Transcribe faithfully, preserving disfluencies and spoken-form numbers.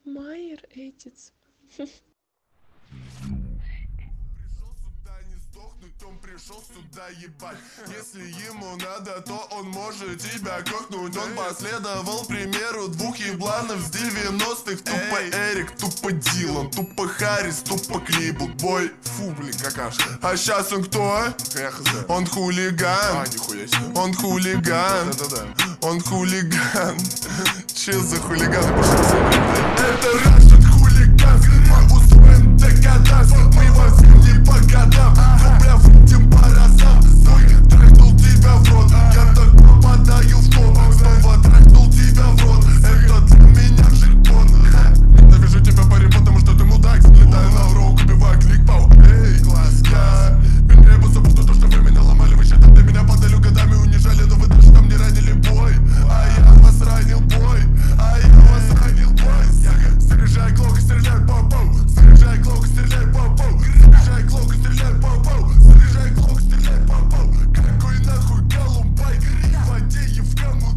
Майер Эдисон. Он пришел сюда ебать. Если ему надо, то он может тебя кокнуть. Он последовал примеру двух ебланов с девяностых. Тупо Эрик, тупо Дилан, тупо Харрис, тупо Клибл. Бой, фу, блин, какашка. А сейчас он кто? Он хулиган. А, нихуя себе. Он хулиган. Да-да-да. Он хулиган. Че за хулиган? Пошел